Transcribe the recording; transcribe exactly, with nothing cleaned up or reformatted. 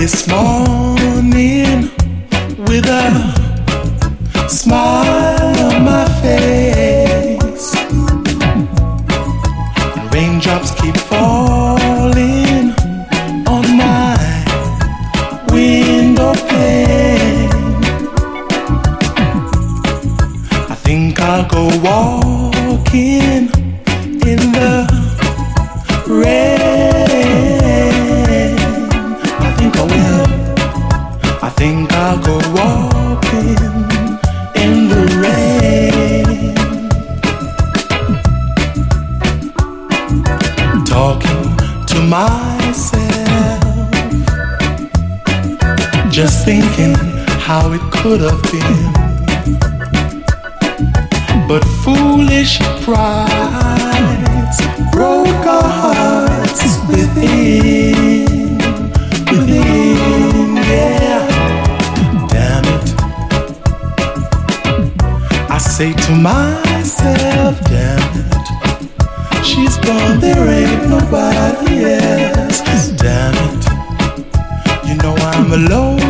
this morning with a smile on my face. Raindrops keep falling on my window pane. I think I'll go walking in the rain. I think I will. I think I'll go walking in the rain. Talking to myself, just thinking how it could have been. But foolish pride broke our hearts within, within, yeah. Damn it, I say to myself, damn it, she's gone, there ain't nobody else. Damn it, you know I'm alone